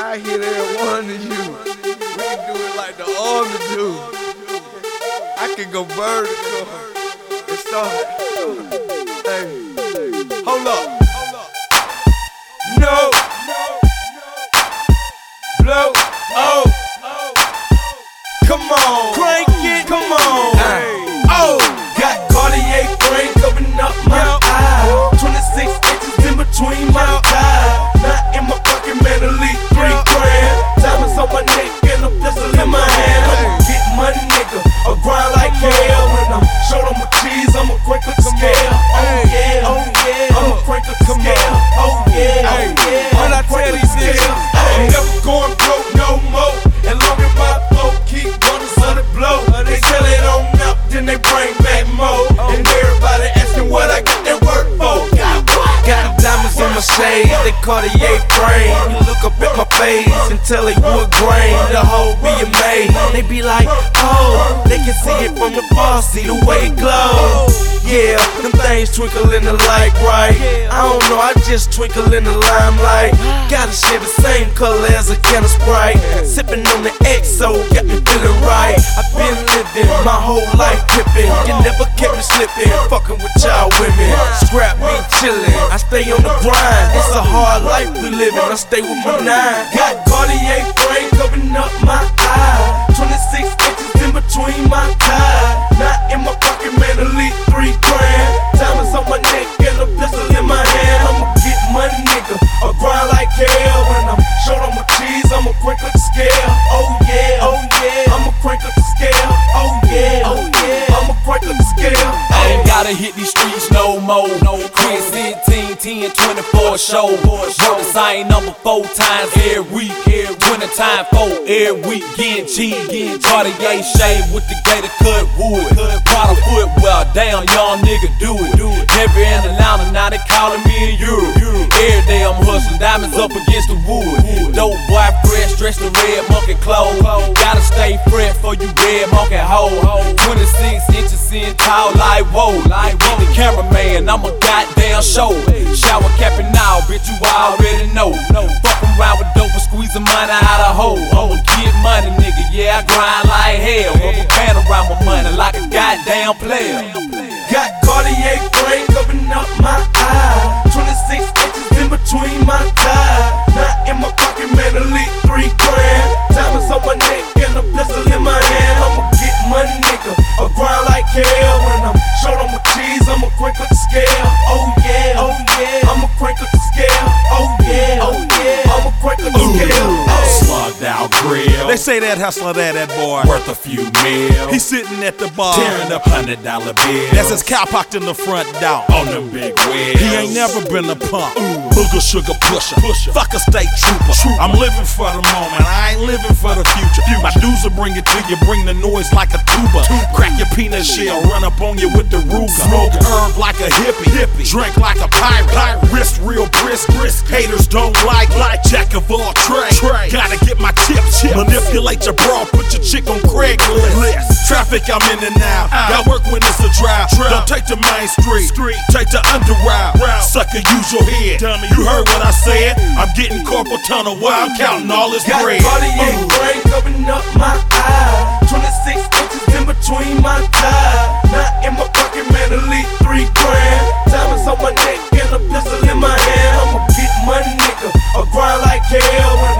I hit every one of you. We can do it like the army do. I can go vertical and start. Hey, hold up. No. Blow. Oh. Come on. Crank it. Come on. Oh. Got Cartier frame covering up my eye. 26 inches in between my thighs. Not in my pocket, man, at least 3 grand. Diamonds on my neck and a pistol in my hand. I'ma get money, nigga, or grind like hell. When I'm short on my cheese, I'ma crank up the scale. Oh yeah, oh yeah, I'ma crank up the scale. Oh yeah, oh yeah, When I tell these niggas, I ain't never going broke no more. And long as my folk keep running, so they blow. They sell it on up, then they bring back more. And everybody asking what I got that work for. got diamonds on my shades, they Cartier frame. You look up at my face and tell they wood grain. The whole be amazed. They be like, oh, they can see it from the bar, see the way it glows. Yeah, them things twinkle in the light bright. I don't know, I just twinkle in the limelight. Gotta share the same color as a can of Sprite. Sipping on the XO, got me feeling right. I've been living my whole life pippin'. You never kept me slipping, fucking with y'all women. Scrap me chillin', I stay on the grind. It's a hard life we living, I stay with my 9. Got Cartier frame covering up my eye. 26 inches in between my thighs. Not in my pocket, man, at least 3 grand. Diamonds on my neck and a pistol in my hand. I'ma get money, nigga, or grind like hell. When I'm short on my cheese, I'ma crank up the scale. Oh yeah, oh yeah, I'ma crank up the scale. Oh yeah, oh yeah, I'ma crank up the scale. I ain't gotta hit these streets no more. Quit 16, 10, 24 show. Work the same number 4 times every week. 20 times 4 every week. Getting cheap. Cartier shade with the gator cut wood. Prada footwear, damn young nigga do it. Never in Atlanta, now they calling me in Europe. Every day I'm hustling, diamonds up against the wood. Dope boy fresh, dressed in red monkey clothes. Gotta stay fresh for you red monkey hoe. 26 inches in tall like whoa. I'm the cameraman, I'm a goddamn show. Shower capping now, bitch, you already know. Fuck around with dope and squeezing money out of hoe. I'ma get money, nigga, yeah, I grind like hell. Rubber band around my money like a goddamn player. Got Cartier frame covering up my eye. 26 inches in between my thighs. Not in my pocket, man, at least 3 grand. Diamonds on my neck and a pistol in my hand. I'ma get money, nigga, or grind like hell. When I'm short on my cheese, I'ma crank up the scale. Oh yeah, oh yeah, I'ma crank up the scale. Oh yeah, oh yeah, I'ma crank up the scale. Slugged out grill. They say that hustler that boy Worth a few mil. He's sitting at the bar, Tearing up $100 bills. that's his cow pocked in the front door. On them big wheels. He ain't never been a punk. Booger sugar pusher. Fuck a state trooper. I'm living for the moment, I ain't living for the future. My dudes will bring it to you, bring the noise like a tuba. Crack your peanut shell, run up on you with the Ruger. Smoke herb like a hippie. Drink like a pirate. Wrist real brisk. Haters don't like jack of all trades. Gotta get my chips. Manipulate your bra, put your chick on Craigslist. Traffic, I'm in and out. Got work when it's a drought. Don't take the main street. Take the under route. Sucker, use your head. You heard what I said. I'm getting corporal tunnel while I'm counting all this Got bread. Cartier frame covering up my eye. 26 inches in between my thighs. Not in my pocket, man, at least 3 grand. Diamonds on my neck and a pistol in my hand. I'ma get money, nigga, or grind like hell. When